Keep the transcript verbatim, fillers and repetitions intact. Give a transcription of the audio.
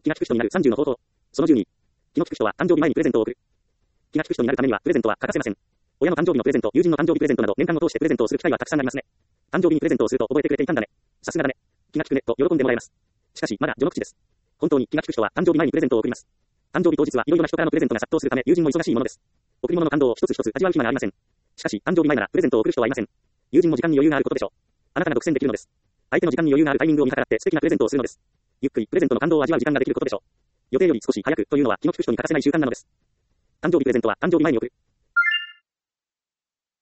気が利く人になるさんじゅうの方法。そのじゅうに。気の利く人は誕生日前にプレゼントを送る。気が利く人になるためにはプレゼントは欠かせません。親の誕生日のプレゼント、友人の誕生日プレゼントなど年間を通してプレゼントをする機会はたくさんありますね。誕生日にプレゼントをすると覚えてくれていたんだね。さすがだね。気が利くねと喜んでもらえます。しかしまだ序の口です。本当に気が利く人は誕生日前にプレゼントを送ります。誕生日当日はいろいろな人からのプレゼントが殺到するため友人も忙しいものです。贈り物の感動を一つ一つ味わう暇がありません。しかし誕生日前ならプレゼントを送る人はいません。友人も時間に余裕があることでしょう。あなたが独占できるのです。相手の時間に余裕があるタイミングを見計らって素敵なプレゼントをするのです。ゆっくりプレゼントの感動を味わう時間ができることでしょう。予定より少し早くというのは気の利く人に欠かせない習慣なのです。誕生日プレゼントは誕生日前に送る。